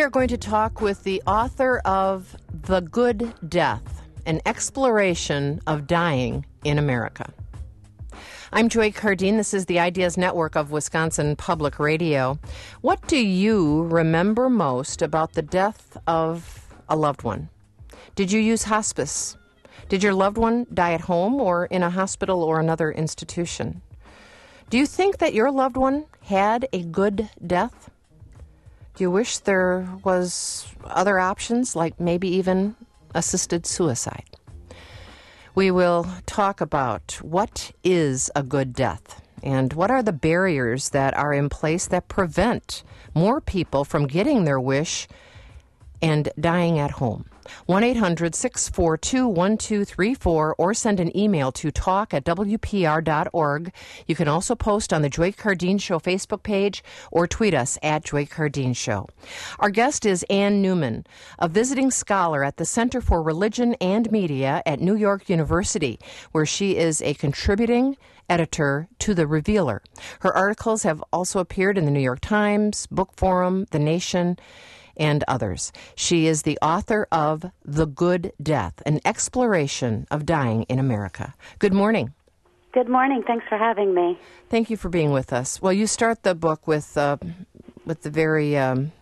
are going to talk with the author of The Good Death, an exploration of dying in America. I'm Joy Cardine. This is the Ideas Network of Wisconsin Public Radio. What do you remember most about the death of a loved one? Did you use hospice? Did your loved one die at home or in a hospital or another institution? Do you think that your loved one had a good death? Do you wish there was other options, like maybe even assisted suicide? We will talk about what is a good death and what are the barriers that are in place that prevent more people from getting their wish and dying at home. 1-800-642-1234 or send an email to talk@wpr.org. You can also post on the Joy Cardine Show Facebook page or tweet us at Joy Cardine Show. Our guest is Ann Newman, a visiting scholar at the Center for Religion and Media at New York University, where she is a contributing editor to The Revealer. Her articles have also appeared in the New York Times, Book Forum, The Nation, and others. She is the author of The Good Death, an exploration of dying in America. Good morning. Good morning. Thanks for having me. Thank you for being with us. Well, you start the book with the very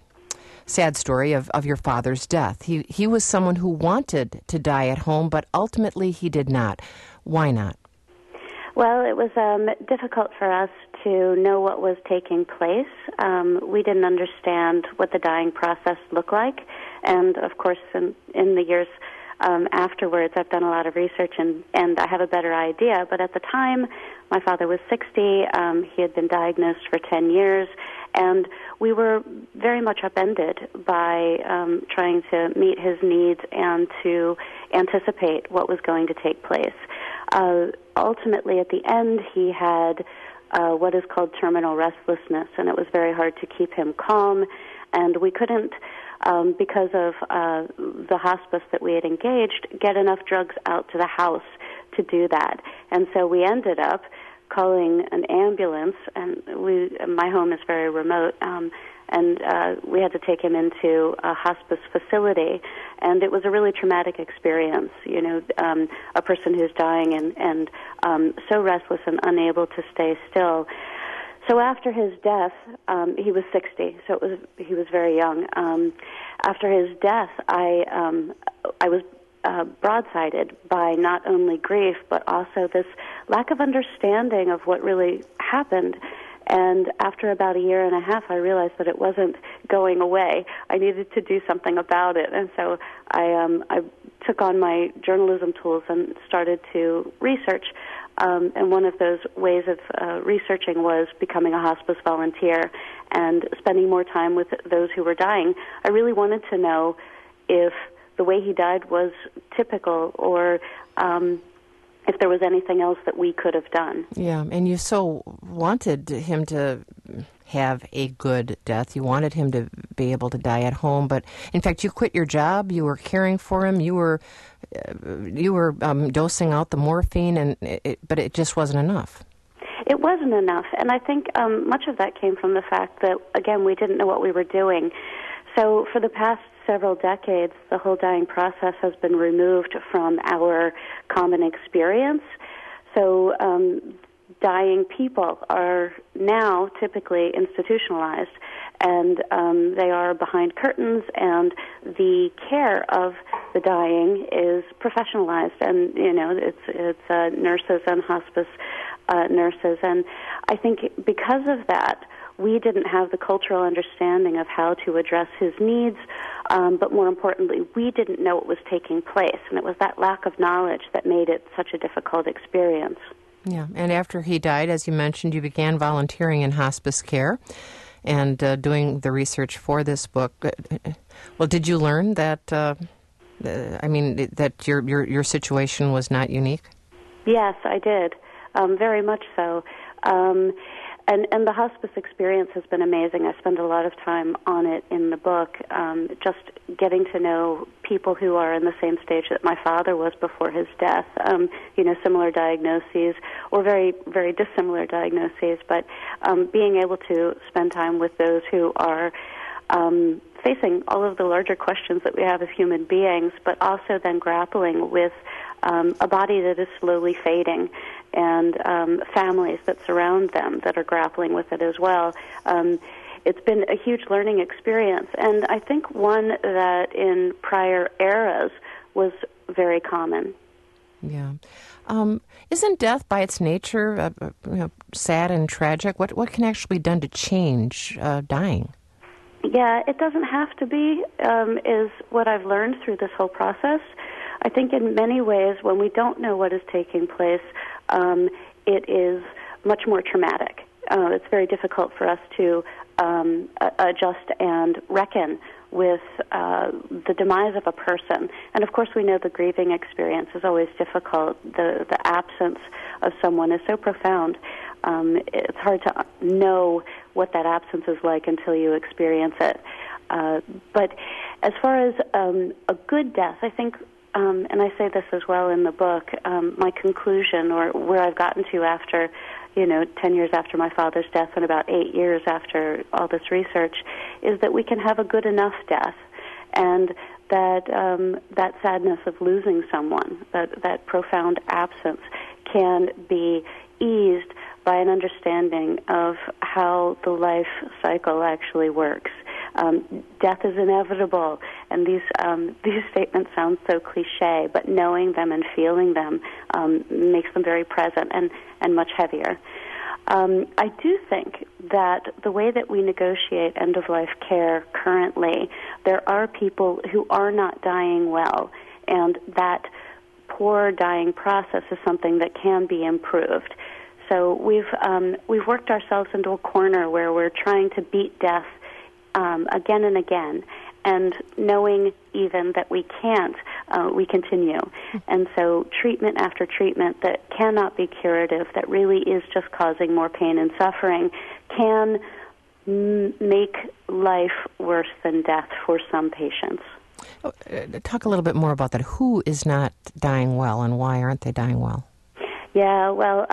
sad story of your father's death. He was someone who wanted to die at home, but ultimately he did not. Why not? Well, it was difficult for us to know what was taking place. We didn't understand what the dying process looked like. And, of course, in the years afterwards, I've done a lot of research and I have a better idea. But at the time, my father was 60. He had been diagnosed for 10 years. And we were very much upended by trying to meet his needs and to anticipate what was going to take place. Ultimately, at the end, he had what is called terminal restlessness, and it was very hard to keep him calm. And we couldn't, because of the hospice that we had engaged, get enough drugs out to the house to do that. And so we ended up calling an ambulance, and my home is very remote, and we had to take him into a hospice facility, and it was a really traumatic experience, a person who's dying and so restless and unable to stay still. So after his death, he was 60, so he was very young. After his death, I was broadsided by not only grief, but also this lack of understanding of what really happened. And after about a year and a half, I realized that it wasn't going away. I needed to do something about it. And so I took on my journalism tools and started to research. And one of those ways of researching was becoming a hospice volunteer and spending more time with those who were dying. I really wanted to know if the way he died was typical or if there was anything else that we could have done. Yeah, and you so wanted him to have a good death. You wanted him to be able to die at home, but in fact, you quit your job. You were caring for him. You were dosing out the morphine, but it just wasn't enough. It wasn't enough, and I think much of that came from the fact that, again, we didn't know what we were doing. So for the past several decades, the whole dying process has been removed from our common experience. So dying people are now typically institutionalized, and they are behind curtains, and the care of the dying is professionalized, and it's nurses and hospice nurses, and I think because of that, we didn't have the cultural understanding of how to address his needs, but more importantly, we didn't know what was taking place, and it was that lack of knowledge that made it such a difficult experience. Yeah, and after he died, as you mentioned, you began volunteering in hospice care and doing the research for this book. Well, did you learn that, that your situation was not unique? Yes, I did, very much so. And the hospice experience has been amazing. I spend a lot of time on it in the book, just getting to know people who are in the same stage that my father was before his death, similar diagnoses or very, very dissimilar diagnoses, but being able to spend time with those who are facing all of the larger questions that we have as human beings, but also then grappling with a body that is slowly fading and families that surround them that are grappling with it as well. It's been a huge learning experience, and I think one that in prior eras was very common. Yeah. Isn't death by its nature sad and tragic? What can actually be done to change dying? Yeah, it doesn't have to be, is what I've learned through this whole process. I think in many ways, when we don't know what is taking place, it is much more traumatic. It's very difficult for us to adjust and reckon with the demise of a person. And of course, we know the grieving experience is always difficult. The absence of someone is so profound. It's hard to know what that absence is like until you experience it. But as far as a good death, I think, and I say this as well in the book, my conclusion, or where I've gotten to after 10 years after my father's death and about 8 years after all this research, is that we can have a good enough death, and that that sadness of losing someone, that profound absence, can be eased by an understanding of how the life cycle actually works. Death is inevitable, and these statements sound so cliche, but knowing them and feeling them makes them very present and much heavier. I do think that the way that we negotiate end-of-life care currently, there are people who are not dying well, and that poor dying process is something that can be improved. So we've worked ourselves into a corner where we're trying to beat death again and again, and knowing even that we can't, we continue. And so treatment after treatment that cannot be curative, that really is just causing more pain and suffering, can make life worse than death for some patients. Talk a little bit more about that. Who is not dying well, and why aren't they dying well? Yeah, well,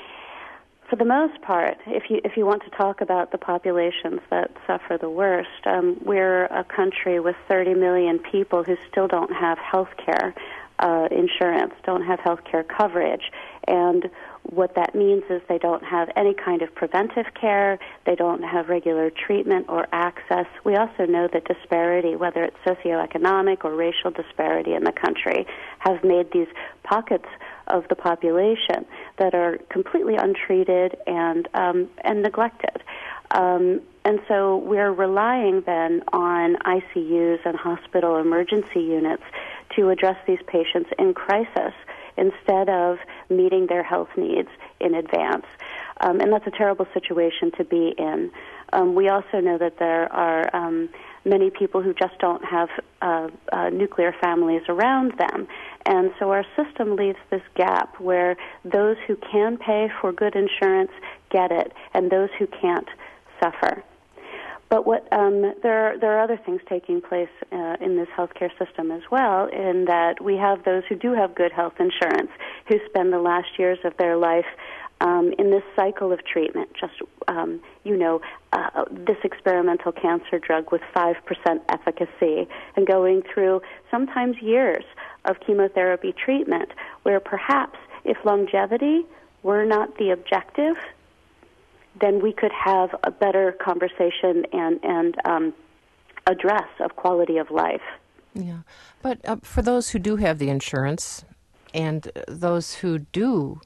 for the most part, if you want to talk about the populations that suffer the worst, we're a country with 30 million people who still don't have health care insurance, don't have health care coverage. And what that means is they don't have any kind of preventive care, they don't have regular treatment or access. We also know that disparity, whether it's socioeconomic or racial disparity in the country, have made these pockets of the population that are completely untreated and neglected. And so we're relying then on ICUs and hospital emergency units to address these patients in crisis instead of meeting their health needs in advance. And that's a terrible situation to be in. We also know that there are many people who just don't have nuclear families around them. And so our system leaves this gap where those who can pay for good insurance get it, and those who can't suffer. But there are other things taking place in this healthcare system as well, in that we have those who do have good health insurance, who spend the last years of their life in this cycle of treatment, just, this experimental cancer drug with 5% efficacy, and going through sometimes years of chemotherapy treatment, where perhaps if longevity were not the objective, then we could have a better conversation and address of quality of life. Yeah, but for those who do have the insurance and those who do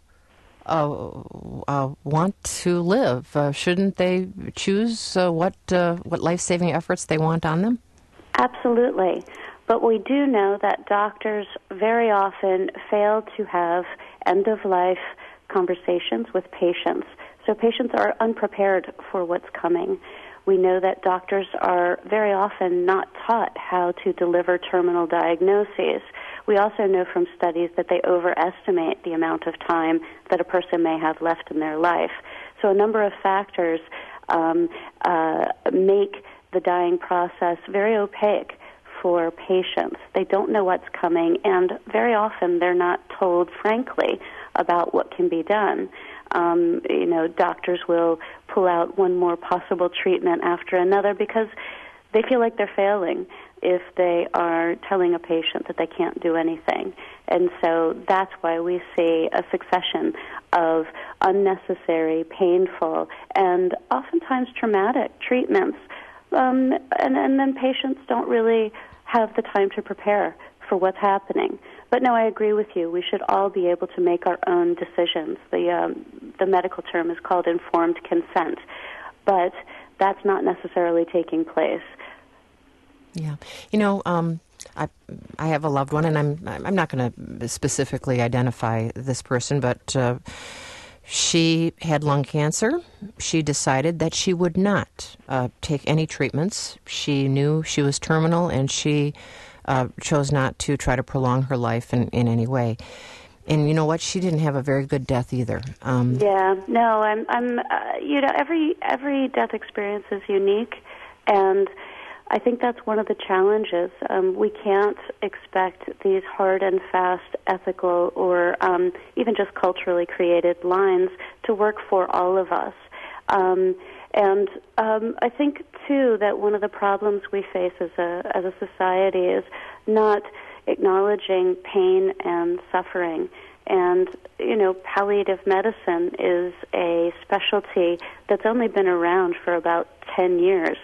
want to live, shouldn't they choose what life-saving efforts they want on them? Absolutely. But we do know that doctors very often fail to have end-of-life conversations with patients. So patients are unprepared for what's coming. We know that doctors are very often not taught how to deliver terminal diagnoses. We also know from studies that they overestimate the amount of time that a person may have left in their life. So a number of factors make the dying process very opaque for patients. They don't know what's coming, and very often they're not told, frankly, about what can be done. Doctors will pull out one more possible treatment after another because they feel like they're failing if they are telling a patient that they can't do anything. And so that's why we see a succession of unnecessary, painful, and oftentimes traumatic treatments. And then patients don't really have the time to prepare for what's happening. But no, I agree with you. We should all be able to make our own decisions. The medical term is called informed consent, but that's not necessarily taking place. Yeah, I have a loved one, and I'm not going to specifically identify this person, but she had lung cancer. She decided that she would not take any treatments. She knew she was terminal, and she chose not to try to prolong her life in any way. And you know what? She didn't have a very good death either. I'm every death experience is unique, and I think that's one of the challenges. We can't expect these hard and fast ethical or even just culturally created lines to work for all of us. And I think, too, that one of the problems we face as a society is not acknowledging pain and suffering. And, palliative medicine is a specialty that's only been around for about 10 years.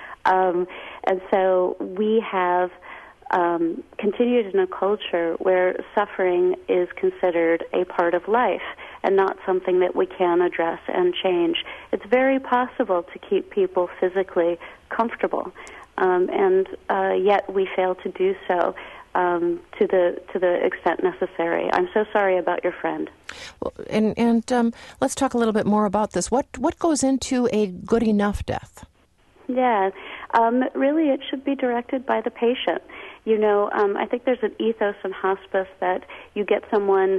And so we have continued in a culture where suffering is considered a part of life and not something that we can address and change. It's very possible to keep people physically comfortable, and yet we fail to do so to the extent necessary. I'm so sorry about your friend. Well, and let's talk a little bit more about this. What goes into a good enough death? Yeah, really it should be directed by the patient. I think there's an ethos in hospice that you get someone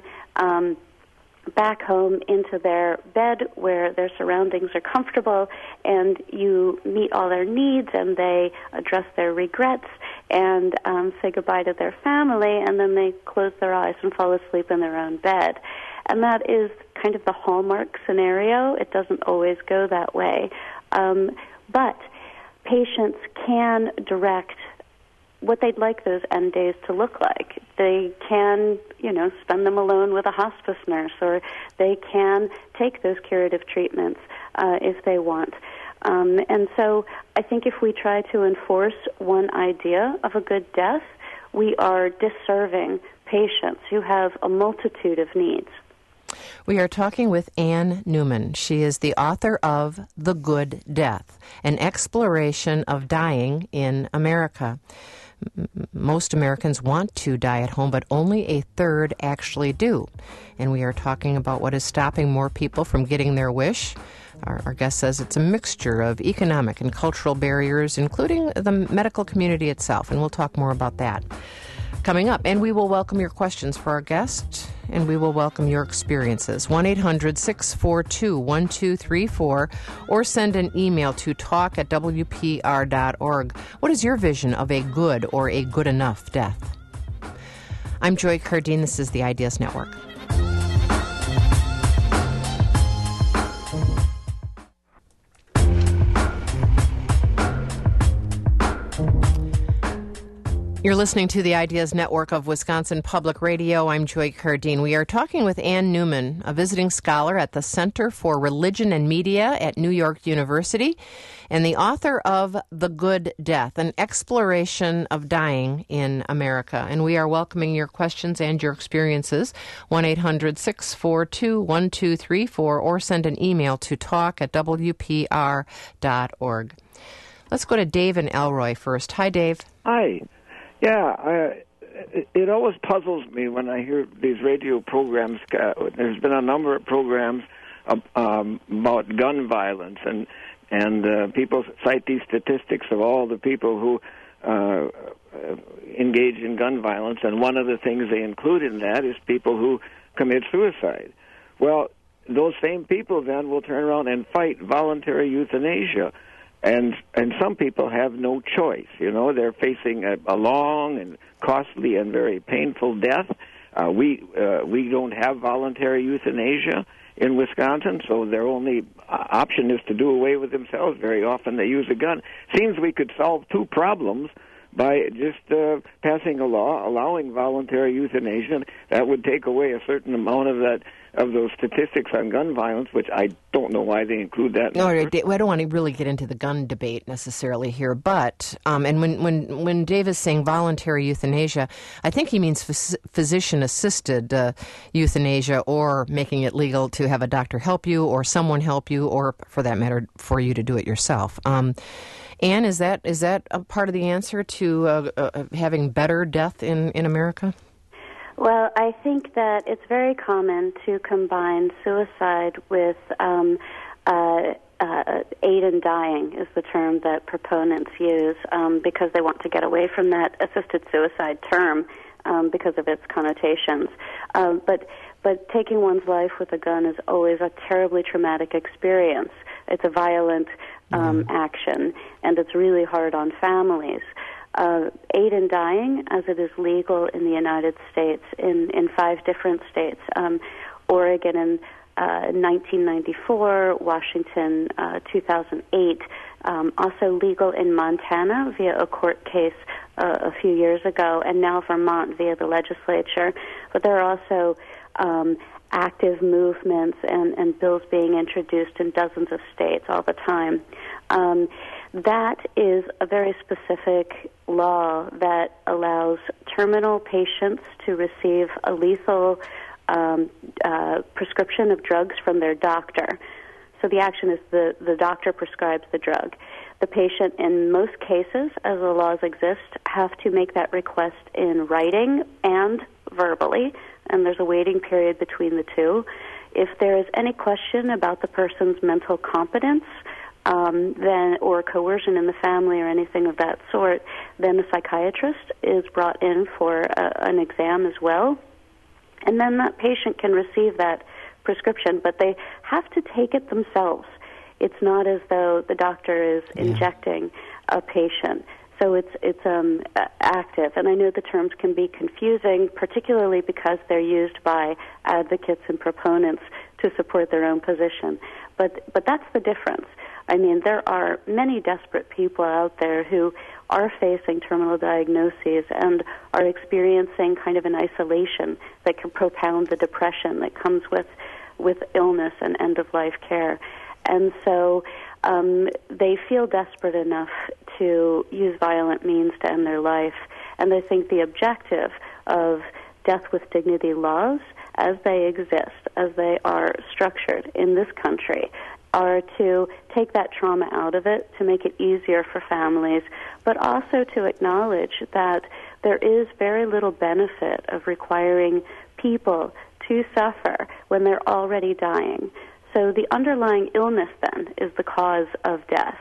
back home into their bed where their surroundings are comfortable, and you meet all their needs, and they address their regrets and say goodbye to their family, and then they close their eyes and fall asleep in their own bed. And that is kind of the hallmark scenario. It doesn't always go that way. But patients can direct what they'd like those end days to look like. They can, spend them alone with a hospice nurse, or they can take those curative treatments if they want. And so I think if we try to enforce one idea of a good death, we are disserving patients who have a multitude of needs. We are talking with Ann Newman. She is the author of The Good Death, an exploration of dying in America. Most Americans want to die at home, but only a third actually do. And we are talking about what is stopping more people from getting their wish. Our guest says it's a mixture of economic and cultural barriers, including the medical community itself, and we'll talk more about that coming up. And we will welcome your questions for our guest, and we will welcome your experiences. 1-800-642-1234, or send an email to talk@wpr.org. What is your vision of a good or a good enough death? I'm Joy Cardine. This is the Ideas Network. You're listening to the Ideas Network of Wisconsin Public Radio. I'm Joy Cardine. We are talking with Ann Newman, a visiting scholar at the Center for Religion and Media at New York University, and the author of The Good Death, an exploration of dying in America. And we are welcoming your questions and your experiences. 1-800-642-1234, or send an email to talk@wpr.org. Let's go to Dave and Elroy first. Hi, Dave. Hi. Yeah, it always puzzles me when I hear these radio programs. There's been a number of programs about gun violence, and people cite these statistics of all the people who engage in gun violence, and one of the things they include in that is people who commit suicide. Well, those same people then will turn around and fight voluntary euthanasia. And some people have no choice. They're facing a long and costly and very painful death. We don't have voluntary euthanasia, in Wisconsin, so their only option is to do away with themselves. Very often they use a gun. Seems we could solve two problems by just passing a law allowing voluntary euthanasia. That would take away a certain amount of those statistics on gun violence, which I don't know why they include that. No, I don't want to really get into the gun debate necessarily here, but and when Dave is saying voluntary euthanasia, I think he means physician-assisted euthanasia, or making it legal to have a doctor help you, or someone help you, or for that matter, for you to do it yourself. Anne, is that a part of the answer to having better death in America? Well, I think that it's very common to combine suicide with aid in dying is the term that proponents use because they want to get away from that assisted suicide term because of its connotations. But taking one's life with a gun is always a terribly traumatic experience. It's a violent action, and it's really hard on families. Aid in dying, as it is legal in the United States, in 5 different states, Oregon in 1994, Washington 2008, also legal in Montana via a court case a few years ago, and now Vermont via the legislature. But there are also active movements and bills being introduced in dozens of states all the time. That is a very specific law that allows terminal patients to receive a lethal prescription of drugs from their doctor. So the action is the doctor prescribes the drug. The patient, in most cases, as the laws exist, have to make that request in writing and verbally, and there's a waiting period between the two. If there is any question about the person's mental competence, then or coercion in the family or anything of that sort, then the psychiatrist is brought in for an exam as well. And then that patient can receive that prescription, but they have to take it themselves. It's not as though the doctor is injecting a patient. So it's active. And I know the terms can be confusing, particularly because they're used by advocates and proponents to support their own position. But that's the difference. I mean, there are many desperate people out there who are facing terminal diagnoses and are experiencing kind of an isolation that can propound the depression that comes with illness and end-of-life care. And so they feel desperate enough to use violent means to end their life. And I think the objective of death with dignity laws, as they exist, as they are structured in this country, are to take that trauma out of it, to make it easier for families, but also to acknowledge that there is very little benefit of requiring people to suffer when they're already dying. So the underlying illness then is the cause of death,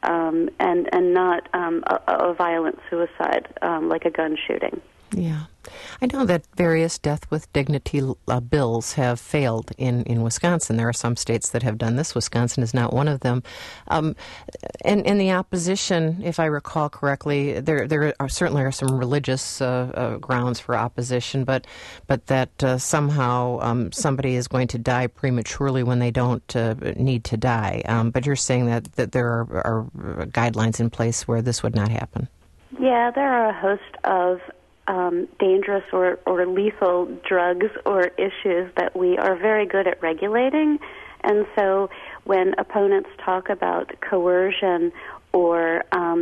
and not a violent suicide like a gun shooting. Yeah. I know that various death with dignity bills have failed in Wisconsin. There are some states that have done this. Wisconsin is not one of them. And the opposition, if I recall correctly, there are certainly some religious grounds for opposition, but that somehow somebody is going to die prematurely when they don't need to die. But you're saying that there are guidelines in place where this would not happen. Yeah, there are a host of dangerous or lethal drugs or issues that we are very good at regulating. And so when opponents talk about coercion or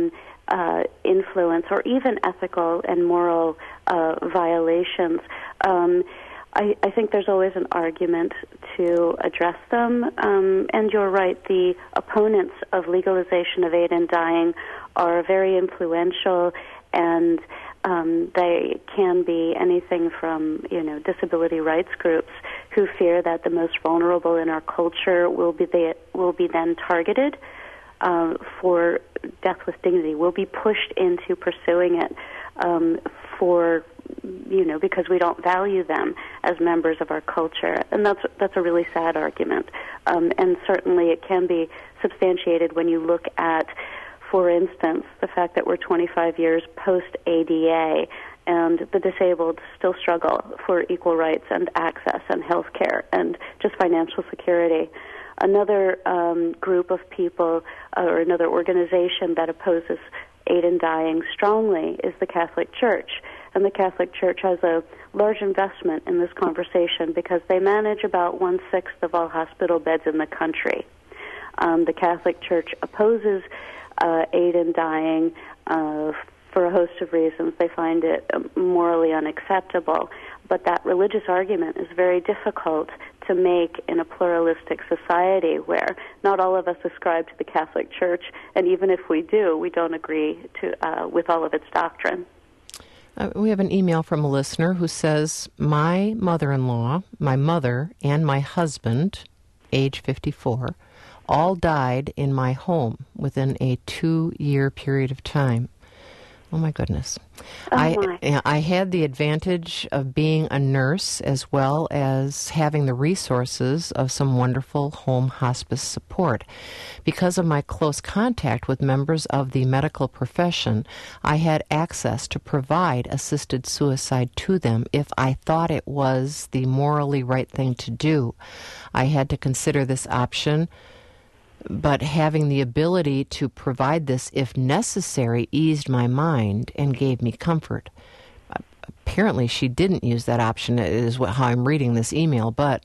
influence or even ethical and moral violations, I think there's always an argument to address them. And you're right, the opponents of legalization of aid in dying are very influential, and they can be anything from, disability rights groups who fear that the most vulnerable in our culture will be then targeted for death with dignity, will be pushed into pursuing it because we don't value them as members of our culture. And that's a really sad argument. And certainly it can be substantiated when you look at, for instance, the fact that we're 25 years post-ADA and the disabled still struggle for equal rights and access and health care and just financial security. Another group of people or another organization that opposes aid in dying strongly is the Catholic Church. And the Catholic Church has a large investment in this conversation because they manage about 1/6 of all hospital beds in the country. The Catholic Church opposes aid in dying for a host of reasons. They find it morally unacceptable. But that religious argument is very difficult to make in a pluralistic society where not all of us ascribe to the Catholic Church, and even if we do, we don't agree with all of its doctrine. We have an email from a listener who says, my mother-in-law, my mother, and my husband, age 54, all died in my home within a 2-year period of time. Oh, my goodness. I had the advantage of being a nurse as well as having the resources of some wonderful home hospice support. Because of my close contact with members of the medical profession, I had access to provide assisted suicide to them if I thought it was the morally right thing to do. I had to consider this option, but having the ability to provide this if necessary eased my mind and gave me comfort. Apparently she didn't use that option, is how I'm reading this email, but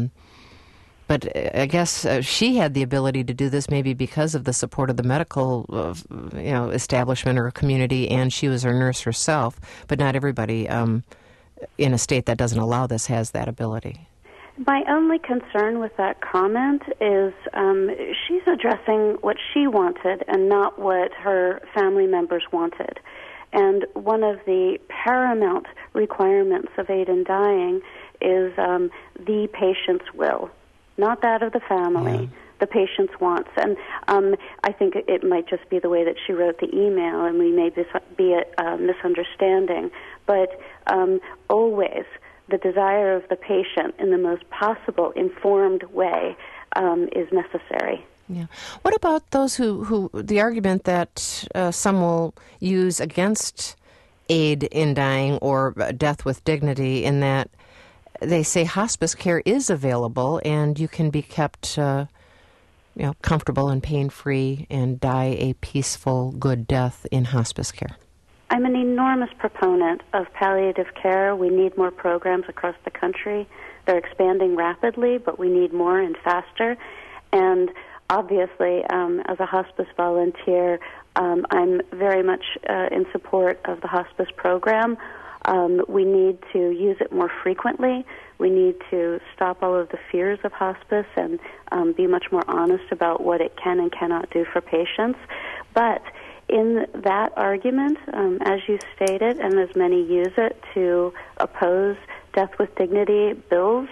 I guess she had the ability to do this maybe because of the support of the medical establishment or community, and she was a nurse herself, but not everybody in a state that doesn't allow this has that ability. My only concern with that comment is she's addressing what she wanted and not what her family members wanted. And one of the paramount requirements of aid in dying is the patient's will, not that of the family. Yeah. The patient's wants. And I think it might just be the way that she wrote the email, and we may be a misunderstanding. But always, the desire of the patient in the most possible informed way is necessary. Yeah. What about those who the argument that some will use against aid in dying or death with dignity, in that they say hospice care is available and you can be kept comfortable and pain-free and die a peaceful, good death in hospice care? I'm an enormous proponent of palliative care. We need more programs across the country. They're expanding rapidly, but we need more and faster. And obviously, as a hospice volunteer, I'm very much in support of the hospice program. We need to use it more frequently. We need to stop all of the fears of hospice and be much more honest about what it can and cannot do for patients. But in that argument, as you stated, and as many use it to oppose death with dignity bills,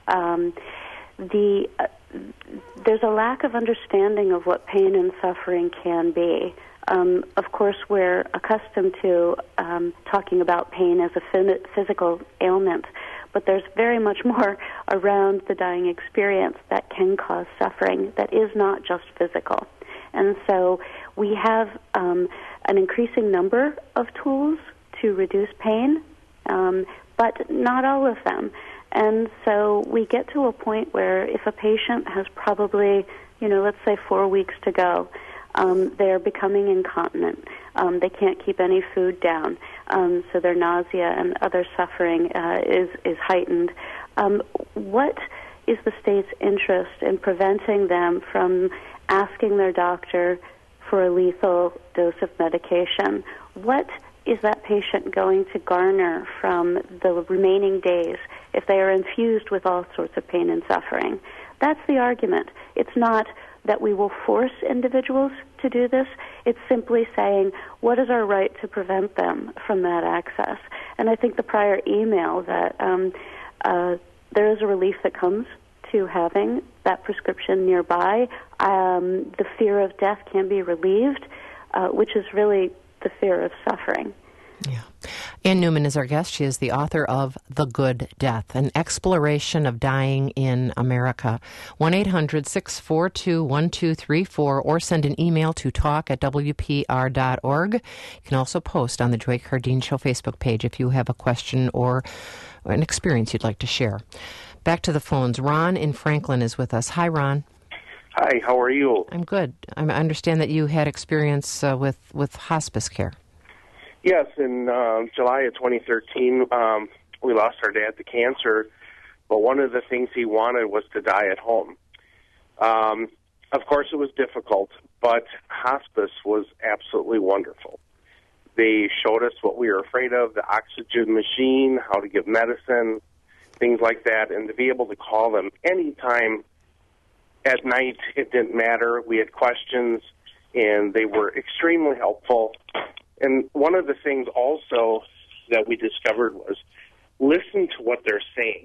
there's a lack of understanding of what pain and suffering can be. Of course, we're accustomed to talking about pain as a physical ailment, but there's very much more around the dying experience that can cause suffering that is not just physical. And so we have an increasing number of tools to reduce pain, but not all of them. And so we get to a point where if a patient has probably, let's say 4 weeks to go, they're becoming incontinent. They can't keep any food down, so their nausea and other suffering is heightened. What is the state's interest in preventing them from asking their doctor for a lethal dose of medication? What is that patient going to garner from the remaining days if they are infused with all sorts of pain and suffering? That's the argument. It's not that we will force individuals to do this. It's simply saying, what is our right to prevent them from that access? And I think the prior email that there is a relief that comes to having that prescription nearby. The fear of death can be relieved, which is really the fear of suffering. Yeah. Ann Newman is our guest. She is the author of The Good Death, an exploration of dying in America. 1-800-642-1234 or send an email to talk@wpr.org. You can also post on the Joy Cardeen Show Facebook page if you have a question or an experience you'd like to share. Back to the phones. Ron in Franklin is with us. Hi, Ron. Hi, how are you? I'm good. I understand that you had experience with hospice care. Yes, in July of 2013, we lost our dad to cancer, but one of the things he wanted was to die at home. Of course, it was difficult, but hospice was absolutely wonderful. They showed us what we were afraid of, the oxygen machine, how to give medicine, things like that, and to be able to call them anytime at night, it didn't matter. We had questions, and they were extremely helpful. And one of the things also that we discovered was listen to what they're saying.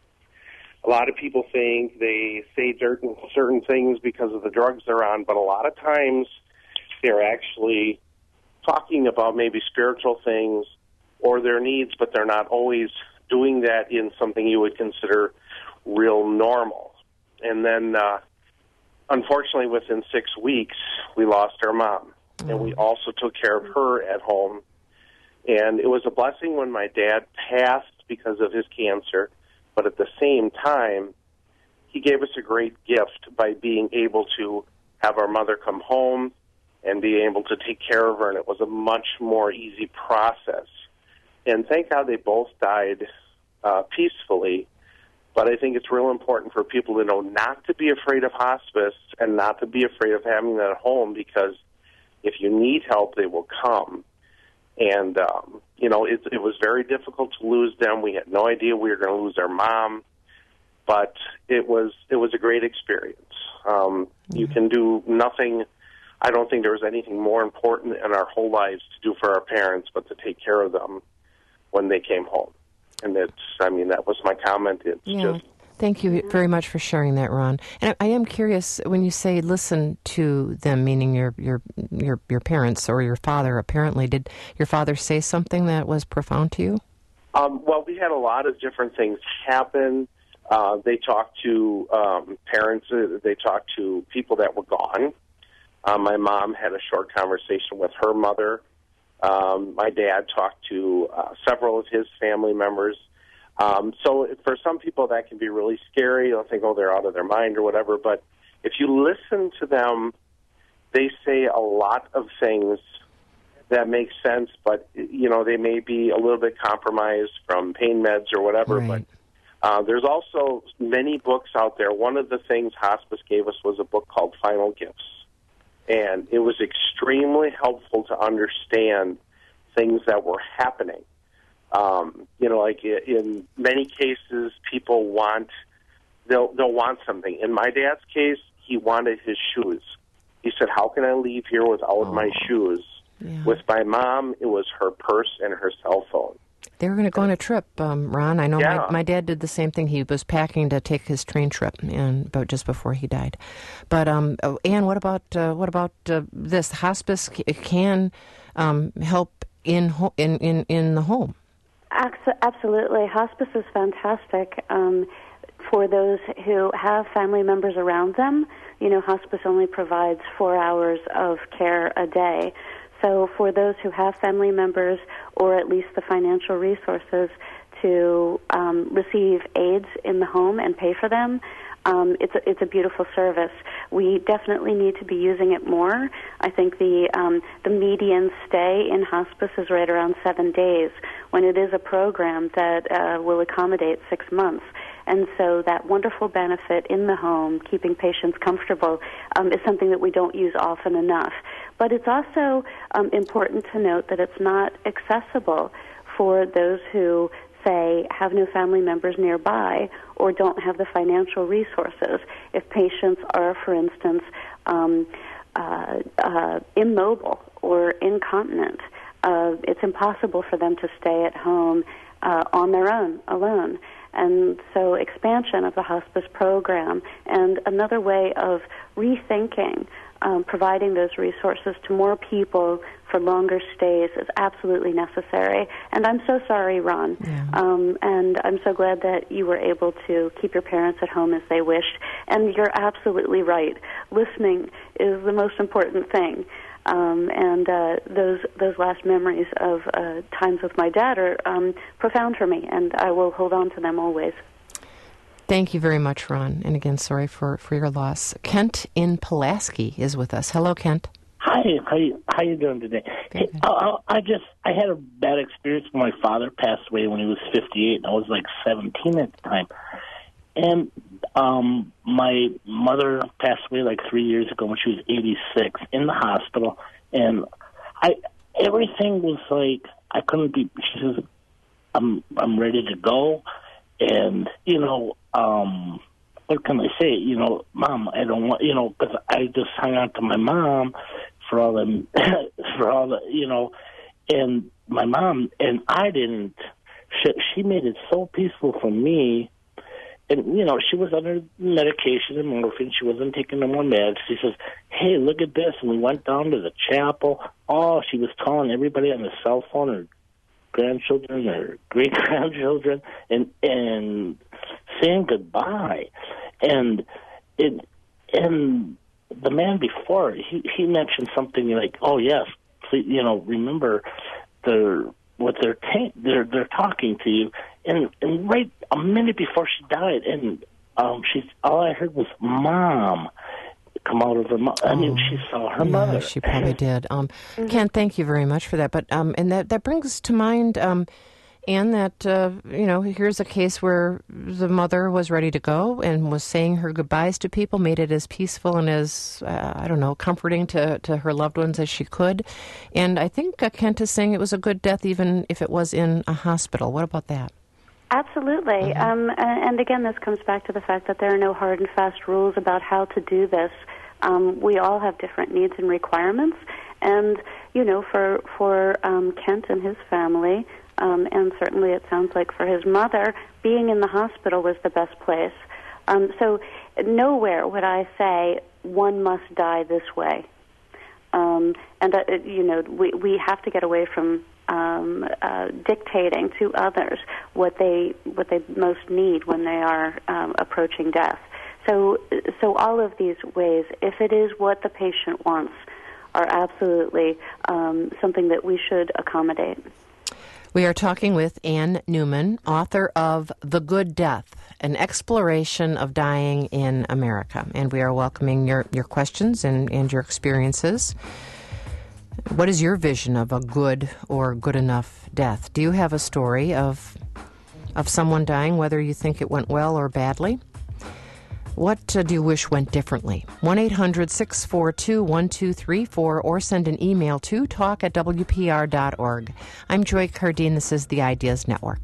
A lot of people think they say certain things because of the drugs they're on, but a lot of times they're actually talking about maybe spiritual things or their needs, but they're not always doing that in something you would consider real normal. And then, unfortunately, within 6 weeks, we lost our mom. And we also took care of her at home. And it was a blessing when my dad passed because of his cancer, but at the same time, he gave us a great gift by being able to have our mother come home and be able to take care of her, and it was a much more easy process. And thank God they both died peacefully, but I think it's real important for people to know not to be afraid of hospice and not to be afraid of having that at home, because if you need help, they will come. And, it was very difficult to lose them. We had no idea we were going to lose our mom, but it was a great experience. You can do nothing. I don't think there was anything more important in our whole lives to do for our parents but to take care of them when they came home. And that was my comment. Thank you very much for sharing that, Ron. And I am curious, when you say listen to them, meaning your parents or your father, apparently, did your father say something that was profound to you? Well, we had a lot of different things happen. They talked to parents. They talked to people that were gone. My mom had a short conversation with her mother. My dad talked to several of his family members. So for some people that can be really scary. They'll think, oh, they're out of their mind or whatever. But if you listen to them, they say a lot of things that make sense, but, they may be a little bit compromised from pain meds or whatever. Right. But there's also many books out there. One of the things hospice gave us was a book called Final Gifts. And it was extremely helpful to understand things that were happening. Like in many cases, people they'll want something. In my dad's case, he wanted his shoes. He said, how can I leave here without my shoes? Yeah. With my mom, it was her purse and her cell phone. They were going to go on a trip, Ron. I know my dad did the same thing. He was packing to take his train trip, but just before he died. But Ann, what about this? Hospice can help in the home. Absolutely. Hospice is fantastic for those who have family members around them. Hospice only provides 4 hours of care a day. So for those who have family members or at least the financial resources to receive aids in the home and pay for them, it's a beautiful service. We definitely need to be using it more. I think the median stay in hospice is right around 7 days, when it is a program that will accommodate 6 months. And so that wonderful benefit in the home, keeping patients comfortable, is something that we don't use often enough. But it's also important to note that it's not accessible for those who, say, have no family members nearby or don't have the financial resources. If patients are, for instance, immobile or incontinent, it's impossible for them to stay at home on their own, alone. And so expansion of the hospice program and another way of rethinking providing those resources to more people for longer stays is absolutely necessary. And I'm so sorry, Ron. Yeah. And I'm so glad that you were able to keep your parents at home as they wished. And you're absolutely right. Listening is the most important thing. And those last memories of times with my dad are profound for me, and I will hold on to them always. Thank you very much, Ron. And again, sorry for your loss. Kent in Pulaski is with us. Hello, Kent. Hi, how you doing today? Hey, I had a bad experience when my father passed away when he was 58, and I was like 17 at the time. And my mother passed away like 3 years ago when she was 86 in the hospital, and everything was like I couldn't be. She says, "I'm ready to go," and what can I say? Mom, I don't want, because I just hung on to my mom for all the, and my mom, and I didn't, she made it so peaceful for me. And, she was under medication and morphine. She wasn't taking no more meds. She says, hey, look at this. And we went down to the chapel. Oh, she was calling everybody on the cell phone, her grandchildren or great-grandchildren, and saying goodbye. And the man before, he mentioned something like, oh, yes, please, remember what they're talking to you. And right a minute before she died, and all I heard was "Mom" come out of her mouth. I mean, she saw her mother. She probably did. Ken, thank you very much for that. But and that brings to mind, Anne, that here's a case where the mother was ready to go and was saying her goodbyes to people, made it as peaceful and as comforting to her loved ones as she could. And I think Kent is saying it was a good death, even if it was in a hospital. What about that? Absolutely. And again, this comes back to the fact that there are no hard and fast rules about how to do this. We all have different needs and requirements. And, for Kent and his family, and certainly it sounds like for his mother, being in the hospital was the best place. So nowhere would I say one must die this way. We have to get away from dictating to others what they most need when they are approaching death. So all of these ways, if it is what the patient wants, are absolutely something that we should accommodate. We are talking with Anne Newman, author of The Good Death, an exploration of dying in America. And we are welcoming your questions and your experiences. What is your vision of a good or good enough death? Do you have a story of someone dying, whether you think it went well or badly? What do you wish went differently? 1-800-642-1234 or send an email to talk@wpr.org. I'm Joy Cardine. This is the Ideas Network.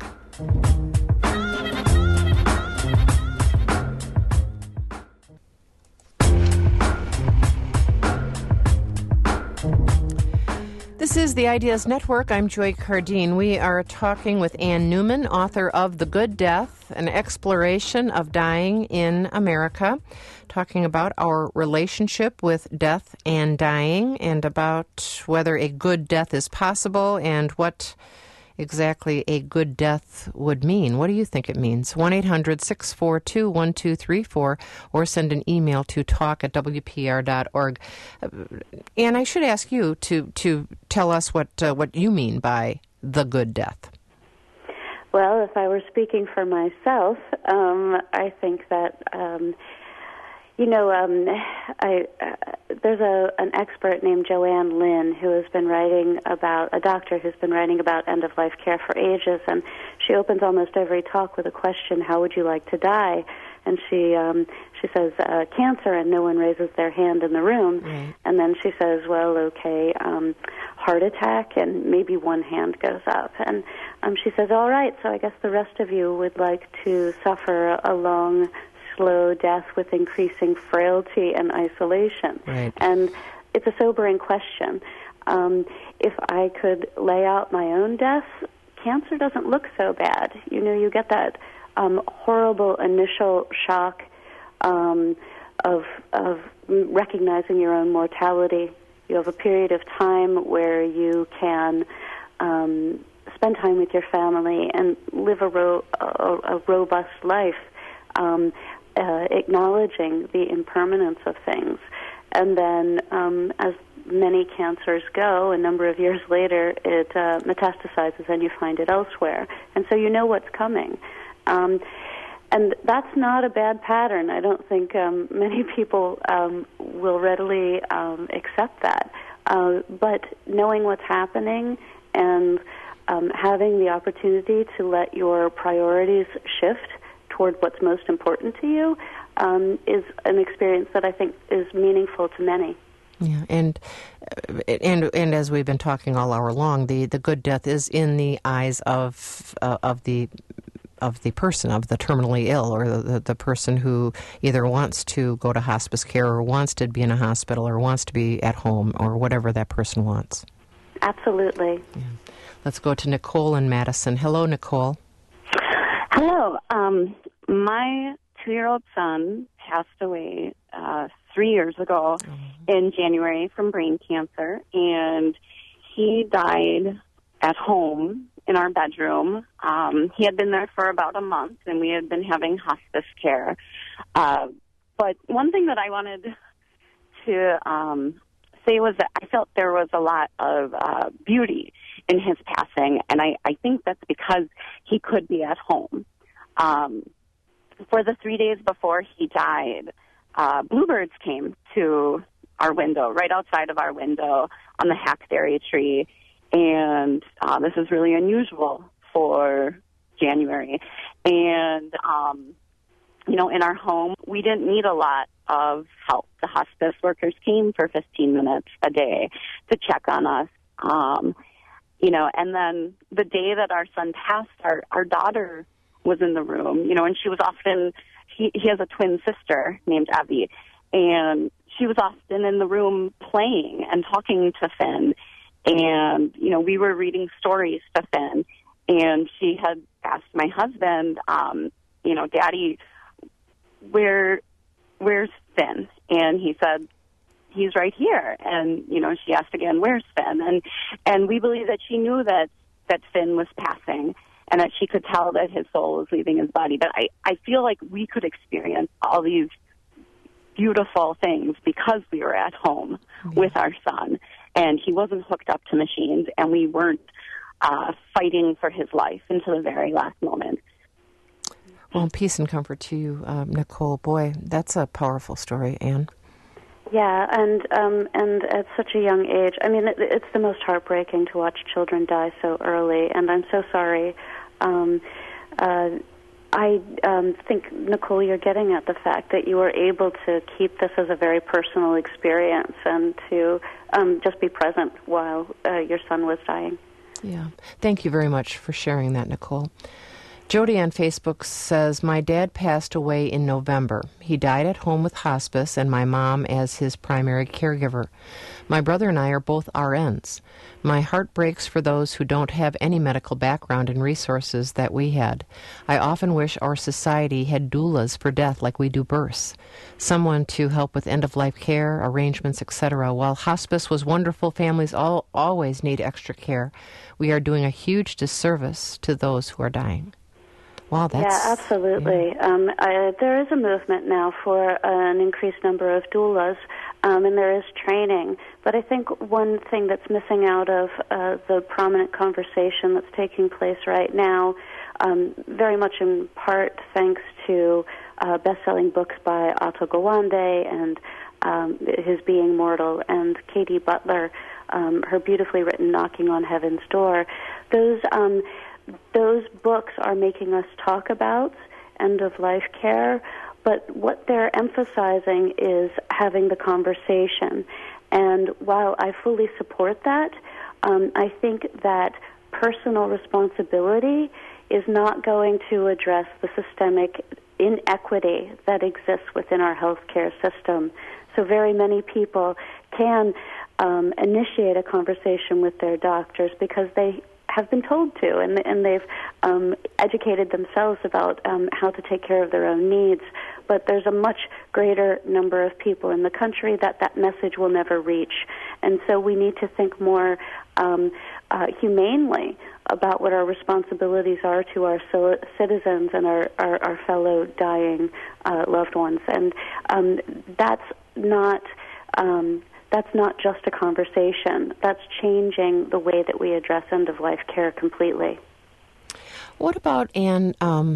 This is the Ideas Network. I'm Joy Cardine. We are talking with Anne Newman, author of The Good Death, an exploration of dying in America, talking about our relationship with death and dying and about whether a good death is possible and what exactly a good death would mean. What do you think it means? 1-800-642-1234 or send an email to talk@wpr.org. And I should ask you to tell us what you mean by the good death. Well, if I were speaking for myself, I think that there's an expert named Joanne Lynn who has been writing about, a doctor who's been writing about end-of-life care for ages, and she opens almost every talk with a question, how would you like to die? And she says, cancer, and no one raises their hand in the room. Right. And then she says, well, okay, heart attack, and maybe one hand goes up. And she says, all right, so I guess the rest of you would like to suffer a long, slow death with increasing frailty and isolation. Right. And it's a sobering question. If I could lay out my own death, cancer doesn't look so bad. You get that horrible initial shock, of recognizing your own mortality. You have a period of time where you can spend time with your family and live a robust life, acknowledging the impermanence of things. And then, as many cancers go, a number of years later, it metastasizes and you find it elsewhere. And so you know what's coming. And that's not a bad pattern. I don't think many people will readily accept that. But knowing what's happening and having the opportunity to let your priorities shift toward what's most important to you is an experience that I think is meaningful to many. Yeah, and as we've been talking all hour long, the good death is in the eyes of the person, of the terminally ill, or the person who either wants to go to hospice care or wants to be in a hospital or wants to be at home or whatever that person wants. Absolutely. Yeah. Let's go to Nicole in Madison. Hello, Nicole. Hello. My 2-year-old son passed away 3 years ago in January from brain cancer, and he died at home in our bedroom. He had been there for about a month, and we had been having hospice care. But one thing that I wanted to say was that I felt there was a lot of beauty in his passing, and I think that's because he could be at home. For the 3 days before he died, bluebirds came to our window, right outside of our window on the hackberry tree, and this is really unusual for January. And, in our home, we didn't need a lot of help. The hospice workers came for 15 minutes a day to check on us. And then the day that our son passed, our daughter was in the room, and she was often, he has a twin sister named Abby, and she was often in the room playing and talking to Finn. And, we were reading stories to Finn, and she had asked my husband, Daddy, where's Finn? And he said, he's right here. And, she asked again, where's Finn? And we believe that she knew that Finn was passing and that she could tell that his soul was leaving his body. But I feel like we could experience all these beautiful things because we were at home with our son, and he wasn't hooked up to machines, and we weren't fighting for his life until the very last moment. Well, peace and comfort to you, Nicole. Boy, that's a powerful story, Anne. Yeah, and at such a young age. I mean, it's the most heartbreaking to watch children die so early, and I'm so sorry. I think, Nicole, you're getting at the fact that you were able to keep this as a very personal experience and to just be present while your son was dying. Yeah. Thank you very much for sharing that, Nicole. Jody on Facebook says, my dad passed away in November. He died at home with hospice and my mom as his primary caregiver. My brother and I are both RNs. My heart breaks for those who don't have any medical background and resources that we had. I often wish our society had doulas for death like we do births. Someone to help with end-of-life care, arrangements, etc. While hospice was wonderful, families always need extra care. We are doing a huge disservice to those who are dying. Wow, that's... Yeah, absolutely. Yeah. There is a movement now for an increased number of doulas, and there is training. But I think one thing that's missing out of the prominent conversation that's taking place right now, very much in part thanks to best-selling books by Ato Gawande and His Being Mortal, and Katie Butler, her beautifully written Knocking on Heaven's Door, those books are making us talk about end-of-life care, but what they're emphasizing is having the conversation. And while I fully support that, I think that personal responsibility is not going to address the systemic inequity that exists within our healthcare system. So very many people can initiate a conversation with their doctors because they have been told to, and they've educated themselves about how to take care of their own needs. but there's a much greater number of people in the country that message will never reach. And so we need to think more humanely about what our responsibilities are to our citizens and our fellow dying loved ones. And that's not just a conversation. That's changing the way that we address end-of-life care completely. What about, Anne,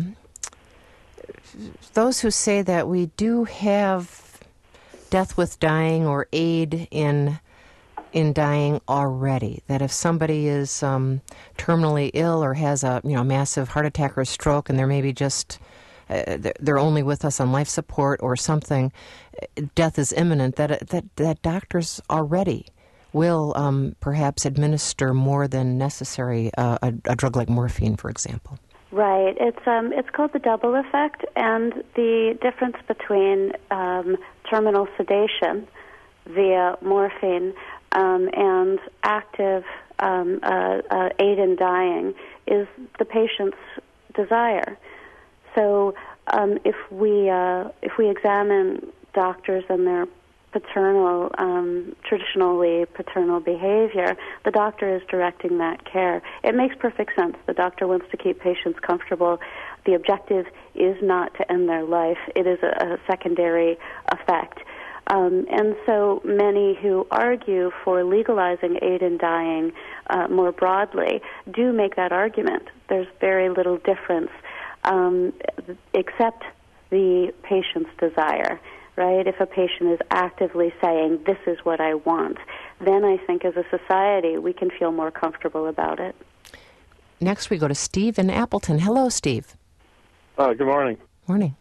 those who say that we do have death with dying or aid in dying already, that if somebody is terminally ill or has a massive heart attack or a stroke and they're maybe just they're only with us on life support or something, death is imminent, that doctors already will perhaps administer more than necessary a drug like morphine, for example. Right. It's called the double effect, and the difference between terminal sedation via morphine and active aid in dying is the patient's desire. So if we examine doctors and their traditionally paternal behavior, the doctor is directing that care. It makes perfect sense. The doctor wants to keep patients comfortable. The objective is not to end their life. It is a secondary effect. And so many who argue for legalizing aid in dying more broadly do make that argument. There's very little difference except the patient's desire. Right? If a patient is actively saying, this is what I want, then I think as a society we can feel more comfortable about it. Next we go to Steve in Appleton. Hello, Steve. Good morning. Morning.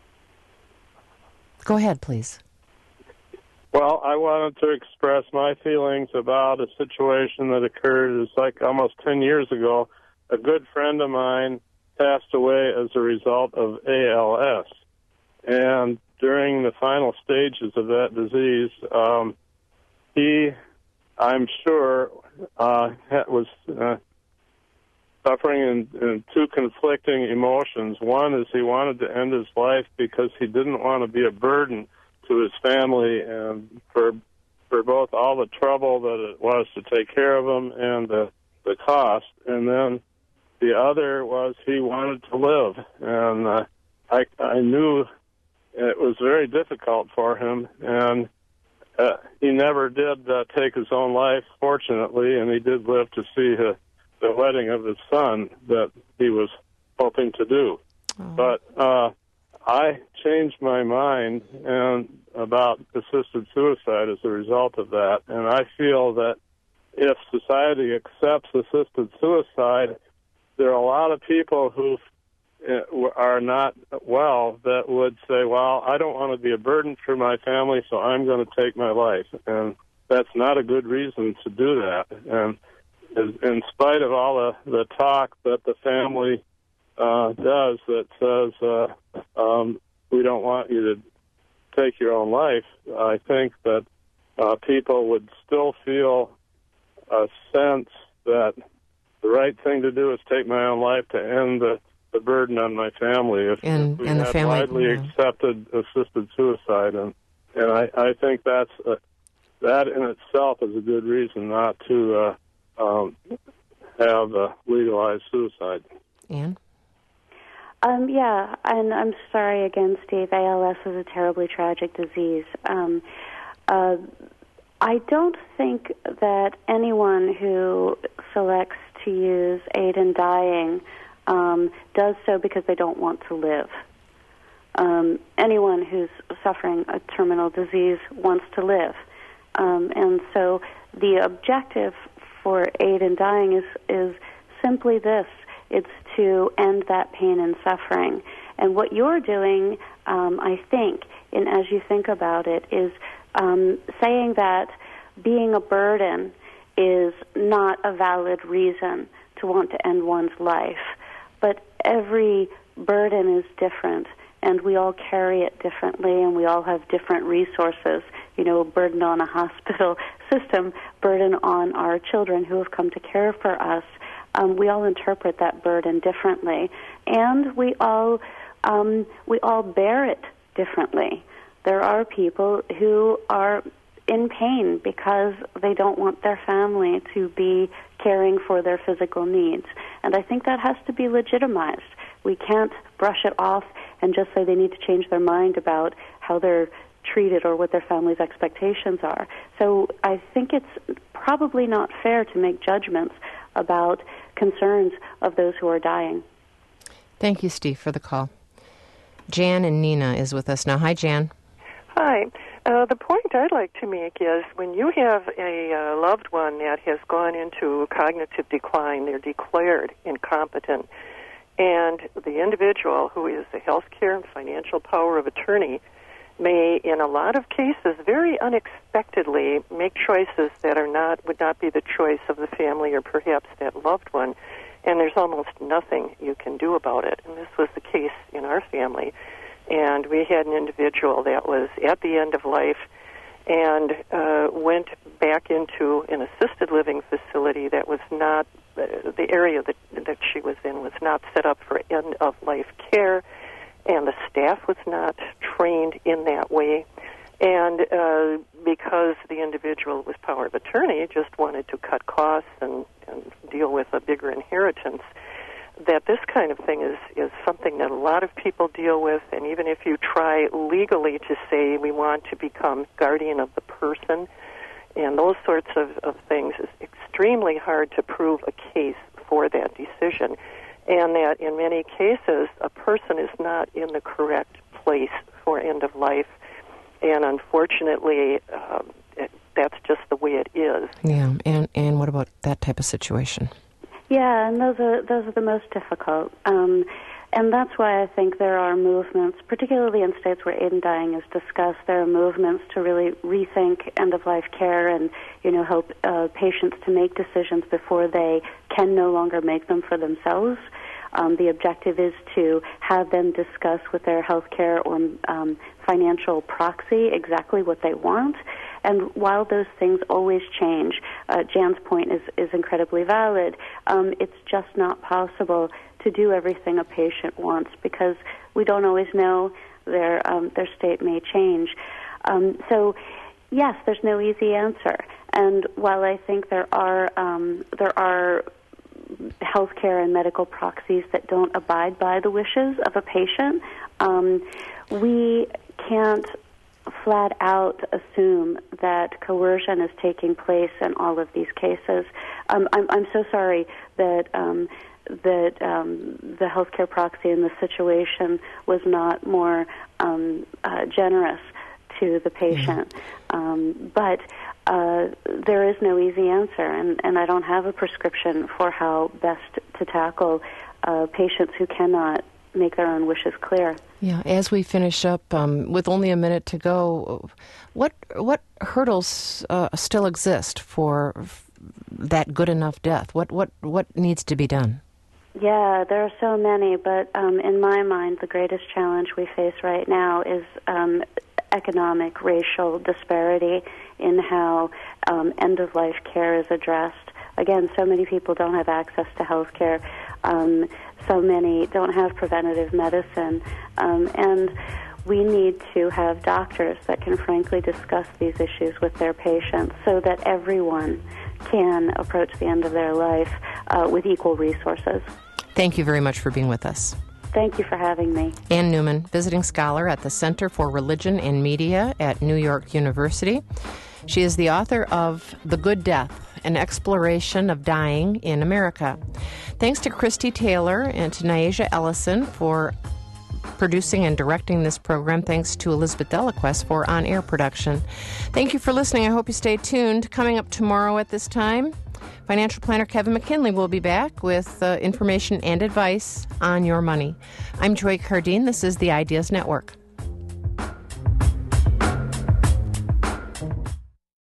Go ahead, please. Well, I wanted to express my feelings about a situation that occurred, it's like almost 10 years ago. A good friend of mine passed away as a result of ALS. And during the final stages of that disease, he, I'm sure, was suffering in two conflicting emotions. One is he wanted to end his life because he didn't want to be a burden to his family and for both all the trouble that it was to take care of him and the cost. And then the other was he wanted to live. And I knew it was very difficult for him, and he never did take his own life, fortunately, and he did live to see the wedding of his son that he was hoping to do. Oh. But I changed my mind about assisted suicide as a result of that, and I feel that if society accepts assisted suicide, there are a lot of people who are not well that would say, well, I don't want to be a burden for my family, so I'm going to take my life. And that's not a good reason to do that. And in spite of all the talk that the family does that says we don't want you to take your own life, I think that people would still feel a sense that the right thing to do is take my own life to end the burden on my family if we have widely accepted assisted suicide, and I think that in itself is a good reason not to have legalized suicide. Anne? Yeah, and I'm sorry again, Steve. ALS is a terribly tragic disease. I don't think that anyone who selects to use aid in dying does so because they don't want to live. Anyone who's suffering a terminal disease wants to live. And so the objective for aid in dying is simply this. It's to end that pain and suffering. And what you're doing, I think, and as you think about it, is saying that being a burden is not a valid reason to want to end one's life. But every burden is different, and we all carry it differently, and we all have different resources. You know, burden on a hospital system, burden on our children who have come to care for us. We all interpret that burden differently, and we all bear it differently. There are people who are in pain because they don't want their family to be caring for their physical needs. And I think that has to be legitimized. We can't brush it off and just say they need to change their mind about how they're treated or what their family's expectations are. So I think it's probably not fair to make judgments about concerns of those who are dying. Thank you, Steve, for the call. Jan and Nina is with us now. Hi, Jan. Hi. The point I'd like to make is when you have a loved one that has gone into cognitive decline, they're declared incompetent, and the individual who is the healthcare and financial power of attorney may, in a lot of cases, very unexpectedly make choices that would not be the choice of the family or perhaps that loved one, and there's almost nothing you can do about it. And this was the case in our family. And we had an individual that was at the end of life and went back into an assisted living facility that was not, the area that she was in was not set up for end-of-life care, and the staff was not trained in that way. And because the individual was power of attorney, just wanted to cut costs and deal with a bigger inheritance, that this kind of thing is something that a lot of people deal with, and even if you try legally to say we want to become guardian of the person and those sorts of things, it's extremely hard to prove a case for that decision, and that in many cases a person is not in the correct place for end of life, and unfortunately that's just the way it is. Yeah, and what about that type of situation? Yeah, and those are the most difficult. And that's why I think there are movements, particularly in states where aid in dying is discussed, there are movements to really rethink end-of-life care and, help patients to make decisions before they can no longer make them for themselves. The objective is to have them discuss with their healthcare or financial proxy exactly what they want. And while those things always change, Jan's point is incredibly valid. It's just not possible to do everything a patient wants because we don't always know their state may change. So, yes, there's no easy answer. And while I think there are healthcare and medical proxies that don't abide by the wishes of a patient, we can't flat out assume that coercion is taking place in all of these cases. I'm so sorry that the healthcare proxy in this situation was not more generous to the patient. But there is no easy answer, and I don't have a prescription for how best to tackle patients who cannot make their own wishes clear. Yeah, as we finish up, with only a minute to go, what hurdles still exist for that good enough death? What needs to be done? Yeah, there are so many, but in my mind, the greatest challenge we face right now is economic, racial disparity in how end-of-life care is addressed. Again, so many people don't have access to health care. So many don't have preventative medicine. And we need to have doctors that can frankly discuss these issues with their patients so that everyone can approach the end of their life with equal resources. Thank you very much for being with us. Thank you for having me. Ann Newman, visiting scholar at the Center for Religion and Media at New York University. She is the author of The Good Death, an exploration of dying in America. Thanks to Christy Taylor and to Nyasia Ellison for producing and directing this program. Thanks to Elizabeth Delaquest for on-air production. Thank you for listening. I hope you stay tuned. Coming up tomorrow at this time, financial planner Kevin McKinley will be back with information and advice on your money. I'm Joy Cardine. This is the Ideas Network.